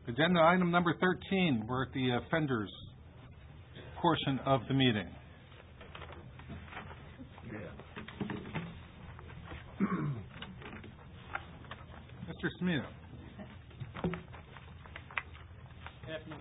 Agenda item number 13. We're at the offenders portion of the meeting. Mr. Smino. Good afternoon,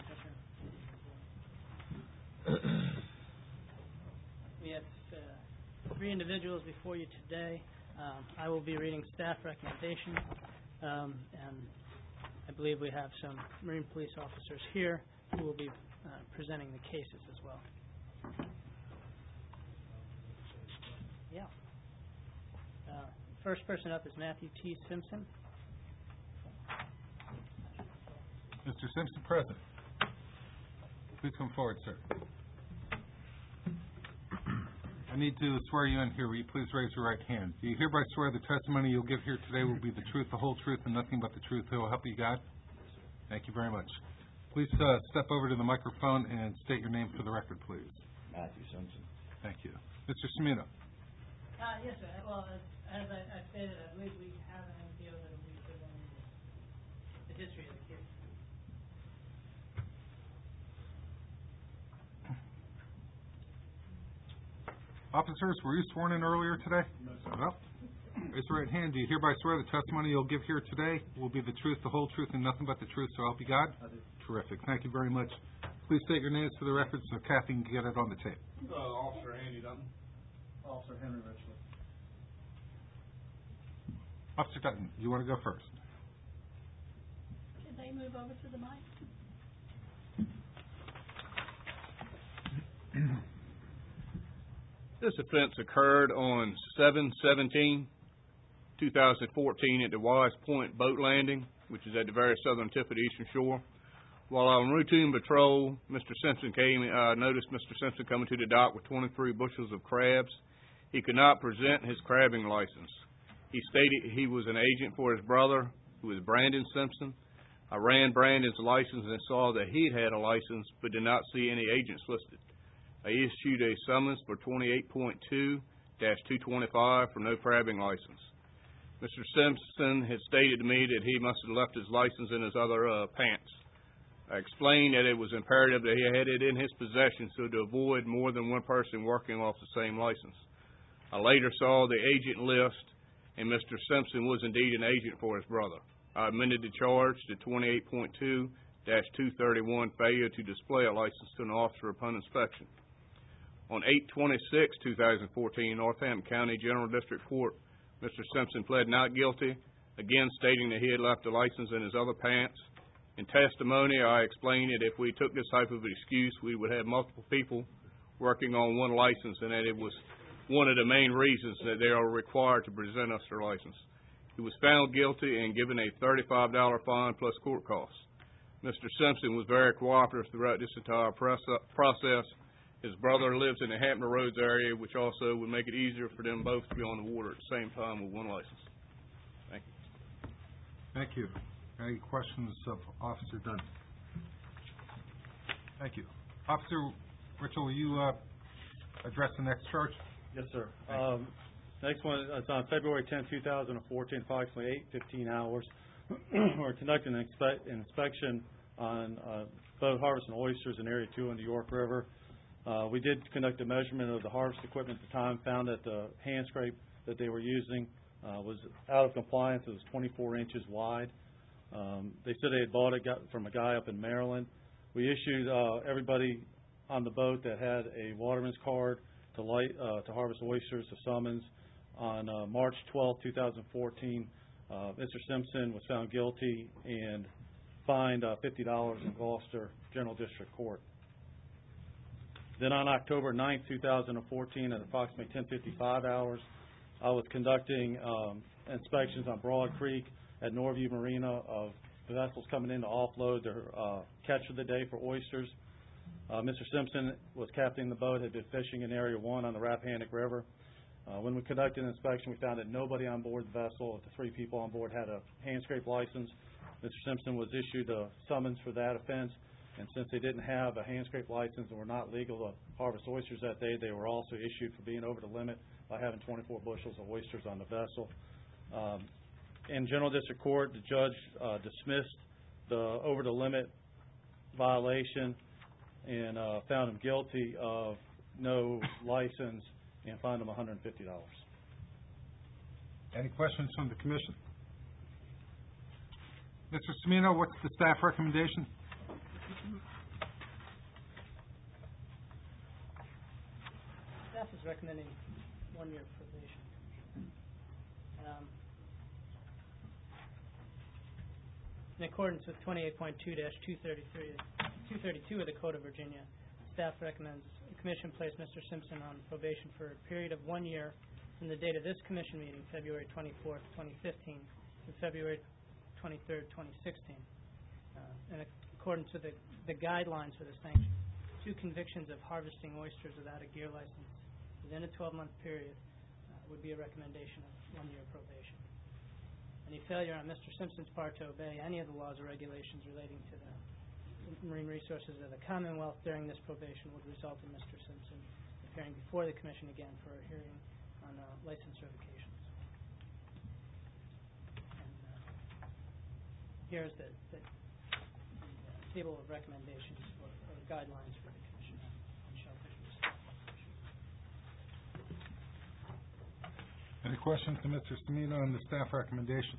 Commissioner. We have three individuals before you today. I will be reading staff recommendations, and I believe we have some Marine Police officers here who will be presenting the cases as well. Yeah. First person up is Matthew T. Simpson. Mr. Simpson, present. Please come forward, sir. I need to swear you in here. Will you please raise your right hand? Do you hereby swear the testimony you'll give here today will be the truth, the whole truth, and nothing but the truth? Who will help you, God? Thank you very much. Please step over to the microphone and state your name for the record, please. Matthew Simpson. Thank you. Mr. Smino. Yes, sir. Well, as I stated, I believe we have an MPO that will be presenting the history of the case. Officers, were you sworn in earlier today? No, sir. Well, raise your right hand. Do you hereby swear the testimony you'll give here today will be the truth, the whole truth, and nothing but the truth, so help you God? I do. Terrific. Thank you very much. Please state your names for the record so Kathy can get it on the tape. Officer Andy Dutton. Officer Henry Richland. Officer Dutton, you want to go first? Can they move over to the mic? This offense occurred on 7/17/2014 at the Wise Point boat landing, which is at the very southern tip of the eastern shore. While on routine patrol, Mr. Simpson noticed Mr. Simpson coming to the dock with 23 bushels of crabs. He could not present his crabbing license. He stated he was an agent for his brother, who is Brandon Simpson. I ran Brandon's license and saw that he had a license, but did not see any agents listed. I issued a summons for 28.2-225 for no crabbing license. Mr. Simpson had stated to me that he must have left his license in his other pants. I explained that it was imperative that he had it in his possession so to avoid more than one person working off the same license. I later saw the agent list, and Mr. Simpson was indeed an agent for his brother. I amended the charge to 28.2-231, failure to display a license to an officer upon inspection. On 8/26/2014, Northampton County General District Court, Mr. Simpson pled not guilty, again stating that he had left the license in his other pants. In testimony, I explained that if we took this type of excuse, we would have multiple people working on one license, and that it was one of the main reasons that they are required to present us their license. He was found guilty and given a $35 fine plus court costs. Mr. Simpson was very cooperative throughout this entire process. His brother lives in the Hampton Roads area, which also would make it easier for them both to be on the water at the same time with one license. Thank you. Thank you. Any questions of Officer Dunn? Thank you. Officer Richard, will you address the next charge? Yes, sir. Next one is on February 10, 2014, approximately 8:15 hours. We're conducting an inspection on boat harvesting oysters in Area 2 on the York River. We did conduct a measurement of the harvest equipment at the time, found that the hand scrape that they were using was out of compliance. It was 24 inches wide. They said they had bought it from a guy up in Maryland. We issued everybody on the boat that had a waterman's card to harvest oysters a summons. On March 12, 2014, Mr. Simpson was found guilty and fined $50 in Gloucester General District Court. Then on October 9, 2014, at approximately 10:55 hours, I was conducting inspections on Broad Creek at Norview Marina of the vessels coming in to offload their catch of the day for oysters. Mr. Simpson was captaining the boat, had been fishing in Area 1 on the Rappahannock River. When we conducted an inspection, we found that nobody on board the vessel, the 3 people on board, had a hand scrape license. Mr. Simpson was issued a summons for that offense, and since they didn't have a hand scrape license and were not legal to harvest oysters that day, they were also issued for being over the limit by having 24 bushels of oysters on the vessel. In General District Court, the judge dismissed the over-the-limit violation and found him guilty of no license and fined him $150. Any questions from the commission? Mr. Semino, what's the staff recommendation? Staff is recommending 1 year probation. In accordance with 28.2-232 of the Code of Virginia, staff recommends the commission place Mr. Simpson on probation for a period of 1 year from the date of this commission meeting, February 24th, 2015, to February 23rd, 2016. In accordance with the guidelines for the sanction, 2 convictions of harvesting oysters without a gear license within a 12-month period would be a recommendation of 1 year probation. Any failure on Mr. Simpson's part to obey any of the laws or regulations relating to the marine resources of the Commonwealth during this probation would result in Mr. Simpson appearing before the commission again for a hearing on license revocations. And here's the table of recommendations or guidelines for the commission on shellfish restoration. Any questions to Mr. Semino on the staff recommendation?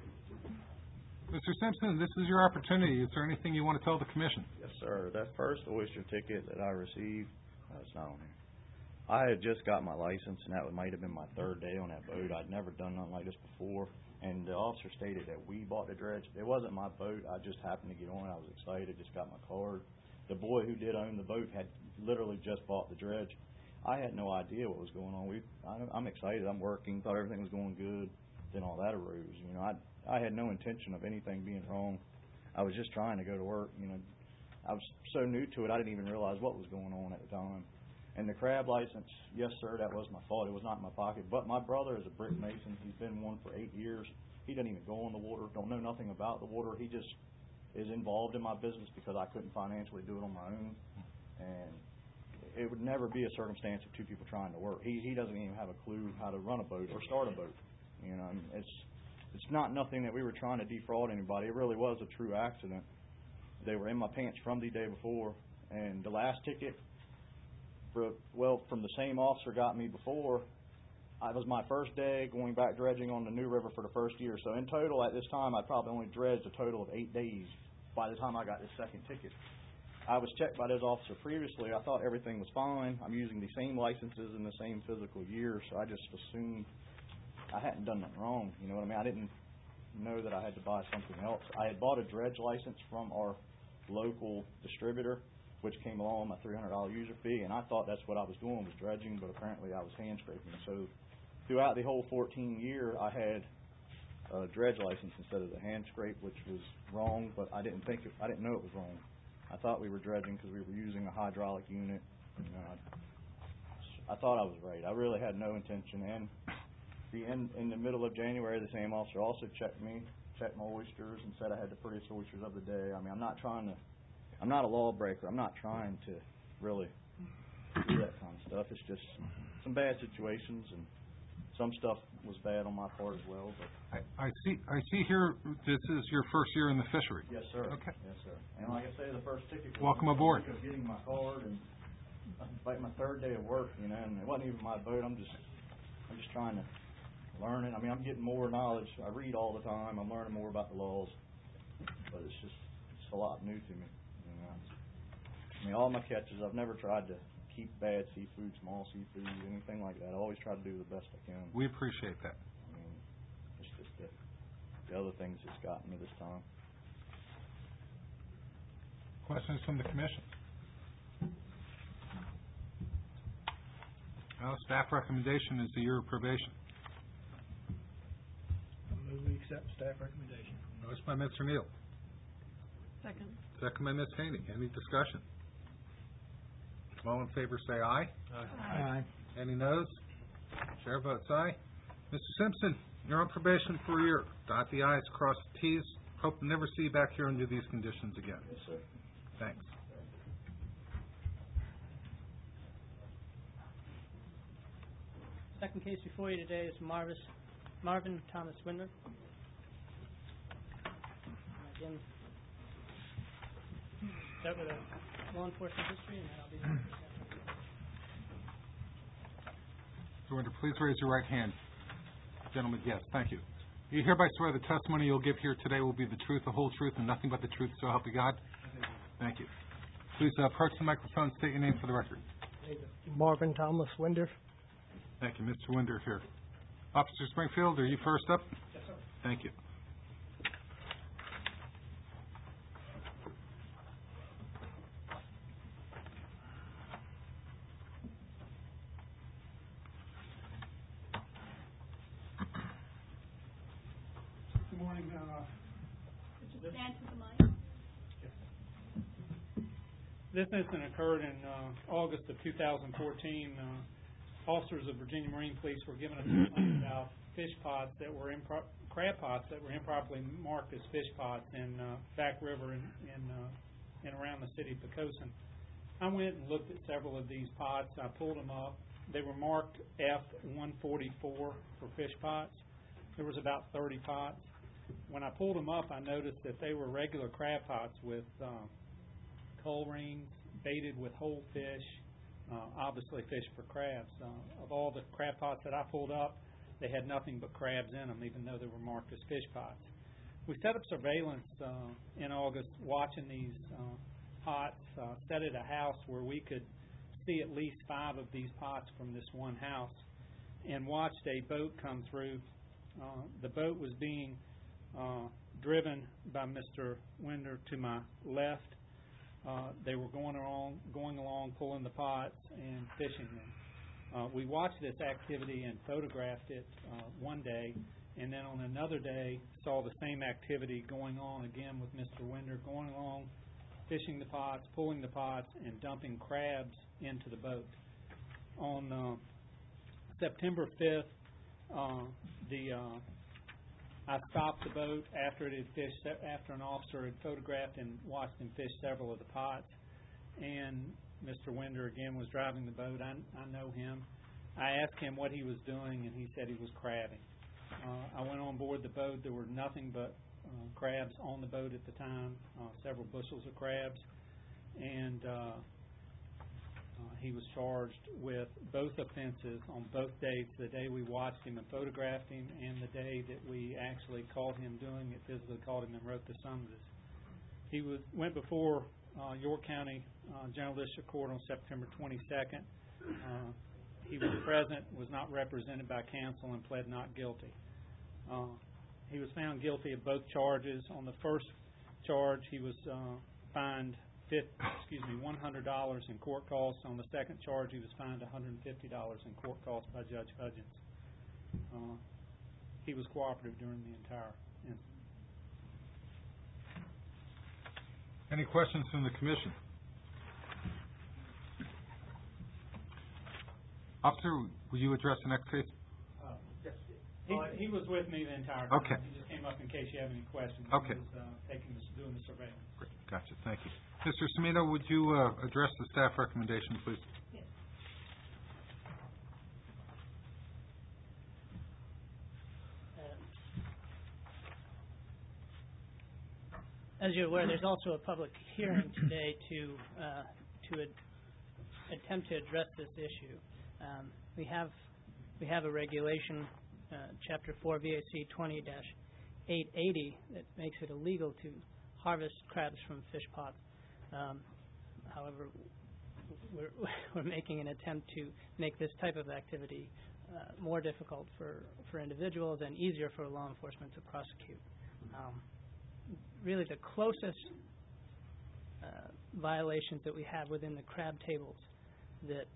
Mr. Simpson, this is your opportunity. Is there anything you want to tell the commission? Yes, sir. That first oyster ticket that I received, it's not on here. I had just got my license, and that might have been my 3rd day on that boat. I'd never done nothing like this before, and the officer stated that we bought the dredge. It wasn't my boat. I just happened to get on. I was excited, just got my card. The boy who did own the boat had literally just bought the dredge. I had no idea what was going on. I'm excited. I'm working. Thought everything was going good. Then all that arose. You know, I had no intention of anything being wrong. I was just trying to go to work. You know, I was so new to it, I didn't even realize what was going on at the time. And the crab license, yes, sir, that was my fault. It was not in my pocket. But my brother is a brick mason. He's been one for 8 years. He doesn't even go on the water, don't know nothing about the water. He just is involved in my business because I couldn't financially do it on my own. And it would never be a circumstance of 2 people trying to work. He doesn't even have a clue how to run a boat or start a boat. You know, and it's not nothing that we were trying to defraud anybody. It really was a true accident. They were in my pants from the day before, and the last ticket, from the same officer got me before. It was my first day going back dredging on the New River for the first year. So in total at this time, I probably only dredged a total of 8 days by the time I got this second ticket. I was checked by this officer previously. I thought everything was fine. I'm using the same licenses in the same physical year, so I just assumed I hadn't done nothing wrong. You know what I mean? I didn't know that I had to buy something else. I had bought a dredge license from our local distributor, which came along with my $300 user fee, and I thought that's what I was doing, was dredging, but apparently I was hand scraping. So throughout the whole 14 year, I had a dredge license instead of the hand scrape, which was wrong, but I didn't know it was wrong. I thought we were dredging because we were using a hydraulic unit. You know, I thought I was right. I really had no intention. And in the middle of January, the same officer also checked my oysters, and said I had the prettiest oysters of the day. I mean, I'm not a lawbreaker. I'm not trying to really do that kind of stuff. It's just some bad situations, and some stuff was bad on my part as well. But I see here this is your first year in the fishery. Yes, sir. Okay. Yes, sir. And like I say, the first ticket was Welcome aboard. of getting my card, and like my 3rd day of work, you know, and it wasn't even my boat. I'm just trying to learn it. I mean, I'm getting more knowledge. I read all the time. I'm learning more about the laws, but it's a lot new to me. You know, I mean, all my catches, I've never tried to keep bad seafood, small seafood, anything like that. I always try to do the best I can. We appreciate that. I mean, it's just the other things that's gotten me this time. Questions from the commission? Well, staff recommendation is a year of probation. Move we accept staff recommendation. Motion by Mr. Neal. Second. Second by Ms. Haney. Any discussion? All in favor say aye. Aye. Any noes? Chair votes aye. Mr. Simpson, you're on probation for a year. Dot the i's, cross the t's. Hope to never see you back here under these conditions again. Yes, sir. Thanks. Second case before you today is Marvin Thomas Windler. Again, start with a law enforcement history, and then I'll be back. Mr. Winder, please raise your right hand. Gentlemen, yes, thank you. You hereby swear the testimony you'll give here today will be the truth, the whole truth, and nothing but the truth, so help you God? Thank you. Please approach the microphone, state your name for the record. Marvin Thomas Winder. Thank you, Mr. Winder here. Officer Springfield, are you first up? Yes, sir. Thank you. Good morning, Stand to the mic. This incident occurred in August of 2014. Officers of Virginia Marine Police were given a complaint about fish pots that were crab pots that were improperly marked as fish pots in Back River and around the city of Poquoson. I went and looked at several of these pots. I pulled them up. They were marked F-144 for fish pots. There was about 30 pots. When I pulled them up, I noticed that they were regular crab pots with coal rings, baited with whole fish, obviously fish for crabs. Of all the crab pots that I pulled up, they had nothing but crabs in them, even though they were marked as fish pots. We set up surveillance in August watching these pots set at a house where we could see at least 5 of these pots from this one house, and watched a boat come through. The boat was being driven by Mr. Winder to my left. They were going along, pulling the pots and fishing them. We watched this activity and photographed it one day, and then on another day saw the same activity going on again with Mr. Winder, going along, fishing the pots, pulling the pots, and dumping crabs into the boat. On September 5th, I stopped the boat after it had fished, after an officer had photographed and watched him fish several of the pots. And Mr. Winder again was driving the boat. I know him. I asked him what he was doing, and he said he was crabbing. I went on board the boat. There were nothing but crabs on the boat at the time, several bushels of crabs, and he was charged with both offenses on both dates, the day we watched him and photographed him and the day that we actually caught him doing it, physically caught him and wrote the summonses. He went before York County General District Court on September 22nd. He was present, was not represented by counsel, and pled not guilty. He was found guilty of both charges. On the first charge, he was fined $100 in court costs. On the second charge, he was fined $150 in court costs by Judge Hudgens. He was cooperative during the entire incident. Any questions from the commission? Officer, will you address the next case? Yes. He was with me the entire time. Okay. He just came up in case you have any questions. Okay. He was doing the surveillance. Great. Gotcha. Thank you. Mr. Semino, would you address the staff recommendation, please? Yes. As you're aware, there's also a public hearing today to attempt to address this issue. We have a regulation, Chapter 4 VAC 20-880, that makes it illegal to harvest crabs from fish pots. However, we're making an attempt to make this type of activity more difficult for individuals and easier for law enforcement to prosecute. Really, the closest violations that we have within the crab tables that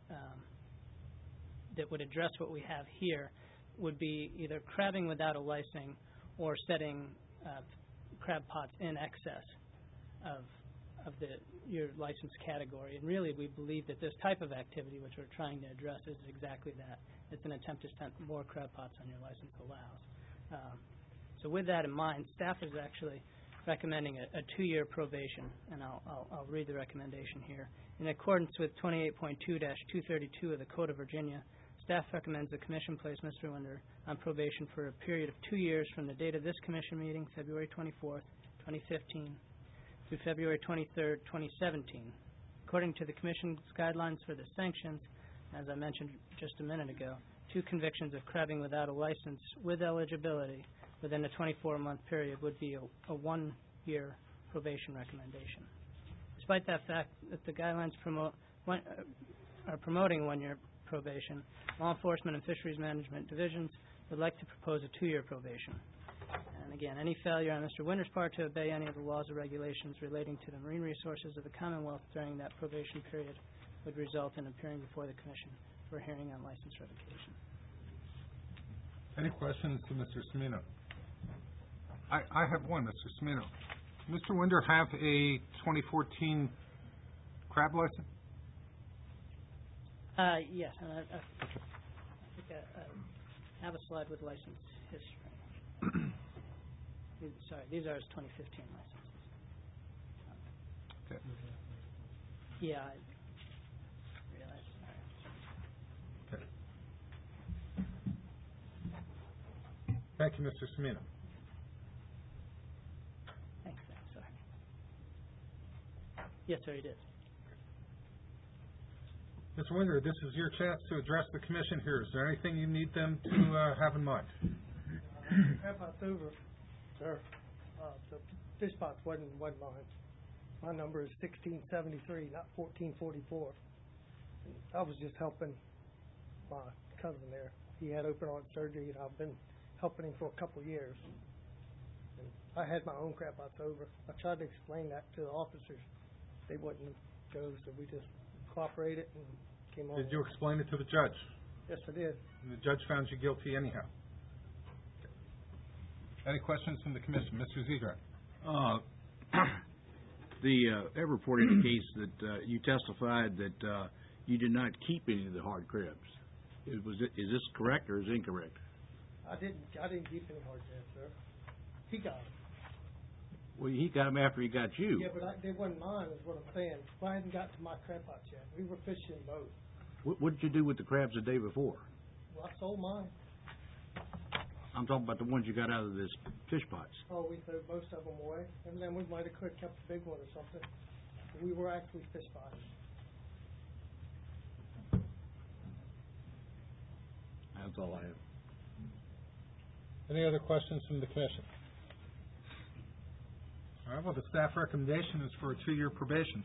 would address what we have here would be either crabbing without a licensing or setting crab pots in excess of your license category. And really, we believe that this type of activity, which we're trying to address, is exactly that. It's an attempt to set more crab pots on your license allows. So with that in mind, staff is actually recommending a 2-year probation, and I'll read the recommendation here. In accordance with 28.2-232 of the Code of Virginia, staff recommends the Commission place Mr. Winder on probation for a period of 2 years from the date of this Commission meeting, February 24th, 2015, through February 23rd, 2017. According to the Commission's guidelines for the sanctions, as I mentioned just a minute ago, 2 convictions of crabbing without a license with eligibility within a 24-month period would be a 1-year probation recommendation. Despite that fact that the guidelines are promoting 1-year probation, law enforcement and fisheries management divisions would like to propose a 2-year probation. And again, any failure on Mr. Winter's part to obey any of the laws or regulations relating to the marine resources of the Commonwealth during that probation period would result in appearing before the Commission for a hearing on license revocation. Any questions to Mr. Cimino? I have one, Mr. Cimino. Mr. Winder have a 2014 crab license? Yes, and I think I have a slide with license history. Sorry, these are his 2015 licenses. Okay. Yeah, I realize. Sorry. Okay. Thank you, Mr. Cimino. Thanks, sorry. Yes, sir, he did. Mr. Winder, this is your chance to address the Commission here. Is there anything you need them to have in mind? Crab pots over, sir. The fish pots wasn't mine. My number is 1673, not 1444. I was just helping my cousin there. He had open heart surgery, and I've been helping him for a couple of years. And I had my own crab pots over. I tried to explain that to the officers. They wouldn't go, so we just cooperated and came on. Did you explain it to the judge? Yes, I did. And the judge found you guilty anyhow. Any questions from the Commission? Mr. Zegrat. The report indicates that you testified that you did not keep any of the hard crabs. Is this correct or is it incorrect? I didn't keep any hard crabs, sir. He got them. Well, he got them after he got you. Yeah, but they wasn't mine, is what I'm saying. I hadn't got to my crab pots yet. We were fishing both. What did you do with the crabs the day before? Well, I sold mine. I'm talking about the ones you got out of this fish pots. Oh, we threw most of them away, and then we might have could have kept the big one or something. We were actually fish pots. That's all I have. Any other questions from the Commission? All right, well, the staff recommendation is for a 2-year probation.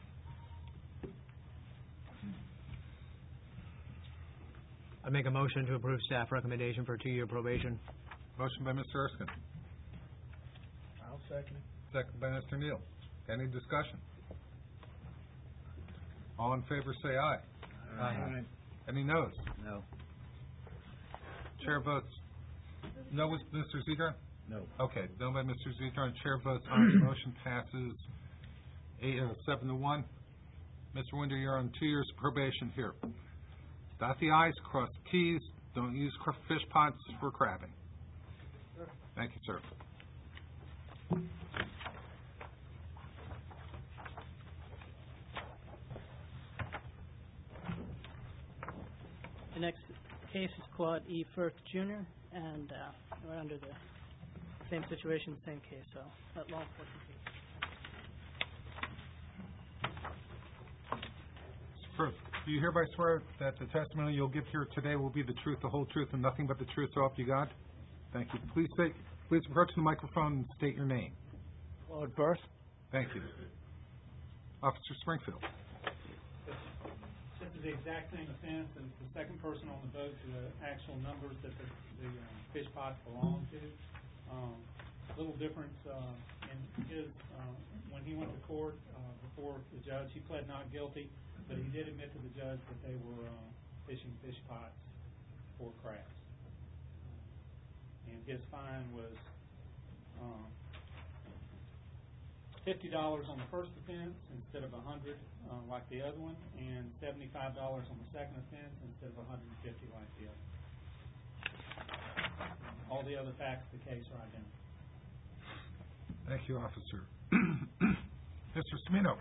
I make a motion to approve staff recommendation for a 2-year probation. Motion by Mr. Erskine, I'll second it. second by Mr. Neal. Any discussion? All in favor say aye. Aye. Any noes? No. Chair votes no with Mr. Zegrat? No. Okay, no by Mr. Zegrat. Chair votes aye. The motion passes 7-1. Mr. Winder, you're on 2 years probation here. Dot the I's, cross the T's. Don't use fish pots for crabbing. Thank you, sir. The next case is Claude E. Firth, Jr., and we're under the same situation, same case, so let law enforcement do it. First, do you hereby swear that the testimony you'll give here today will be the truth, the whole truth, and nothing but the truth, so help you God? Thank you. Please approach the microphone and state your name. Claude Firth. Thank you. Officer Springfield. This is the exact same offense, and it's the second person on the boat to the actual numbers that the fish pots belong to. Little difference in his, when he went to court before the judge, he pled not guilty, but he did admit to the judge that they were fishing fish pots for crabs. And his fine was $50 on the first offense instead of $100 like the other one, and $75 on the second offense instead of $150 like the other. All the other facts of the case are identical. Thank you, Officer. Mr. Cimino.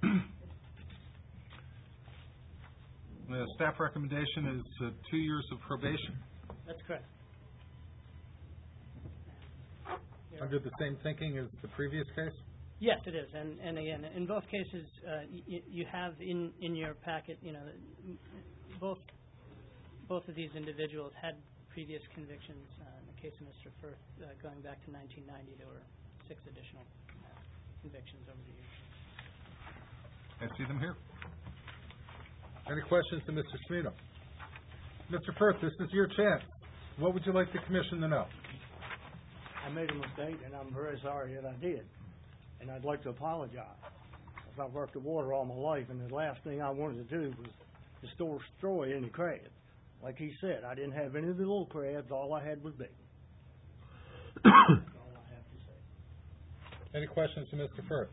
The staff recommendation is 2 years of probation. That's correct. Under the same thinking as the previous case? Yes, it is, and again, in both cases, you have in your packet, both of these individuals had previous convictions. In the case of Mr. Firth, going back to 1990, there were 6 additional convictions over the years. I see them here. Any questions to Mr. Smino? Mr. Firth, this is your chance. What would you like the commission to know? I made a mistake, and I'm very sorry that I did. And I'd like to apologize. Because I've worked the water all my life, and the last thing I wanted to do was destroy any crabs. Like he said, I didn't have any of the little crabs. All I had was big. That's all I have to say. Any questions to Mr. Firth?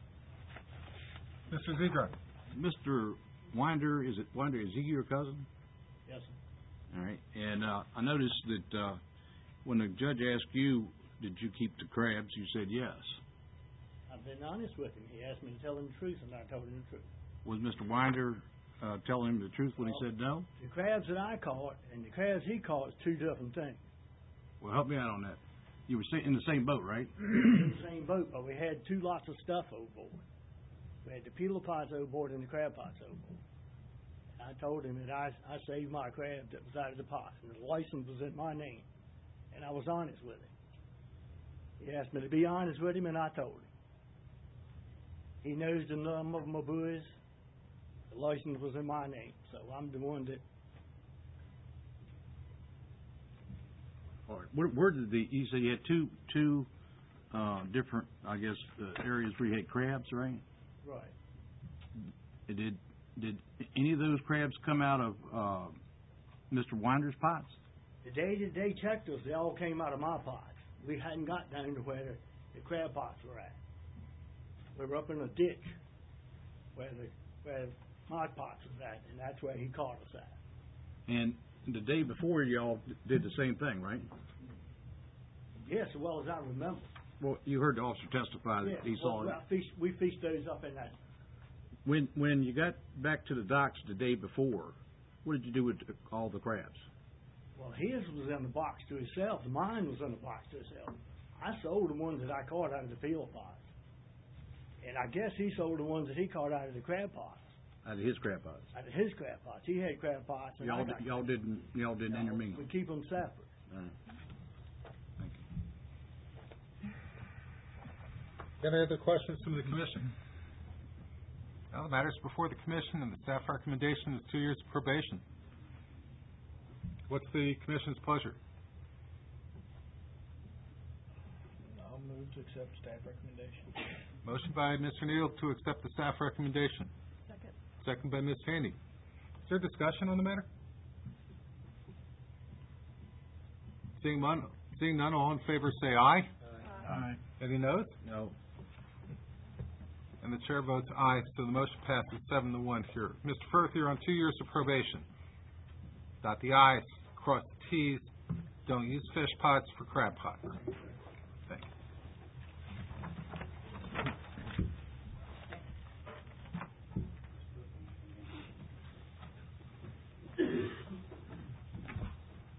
Mr. Zegron? Mr. Winder, is he your cousin? Yes, sir. All right. And I noticed that when the judge asked you, did you keep the crabs, you said yes. I've been honest with him. He asked me to tell him the truth, and I told him the truth. Was Mr. Winder telling him the truth when he said no? The crabs that I caught and the crabs he caught is 2 different things. Well, help me out on that. You were in the same boat, right? In the same boat, but we had 2 lots of stuff overboard. We had the peeler pots overboard and the crab pots overboard. And I told him that I saved my crab that was out of the pot, and the license was in my name. And I was honest with him. He asked me to be honest with him, and I told him. He knows the number of my buoys. The license was in my name, so I'm the one that. All right. Where did you say you had two different, I guess, areas where you had crabs, right? Right. Did any of those crabs come out of Mr. Winder's pots? The day that they checked us, they all came out of my pots. We hadn't got down to where the crab pots were at. We were up in a ditch where my pots was at, and that's where he caught us at. And the day before, y'all did the same thing, right? Yes, as well as I remember. Well, you heard the officer testify that he saw it. We fished those up in that. When you got back to the docks the day before, what did you do with all the crabs? Well, his was in the box to himself. Mine was in the box to himself. I sold the ones that I caught out of the field pots. And I guess he sold the ones that he caught out of the crab pots. Out of his crab pots? Out of his crab pots. He had crab pots. And y'all didn't intermingle? We keep them separate. Right. Thank you. Any other questions from the commission? Well, the matter's before the commission, and the staff recommendation is 2 years of probation. What's the commission's pleasure? I'll move to accept staff recommendation. Motion by Mr. Neal to accept the staff recommendation. Second by Ms. Haney. Is there discussion on the matter? Seeing none, all in favor say aye. Aye. Any noes? No. And the chair votes aye, so the motion passes 7-1 here. Mr. Firth, you're on 2 years of probation. Dot the i's, cross the t's. Don't use fish pots for crab pots.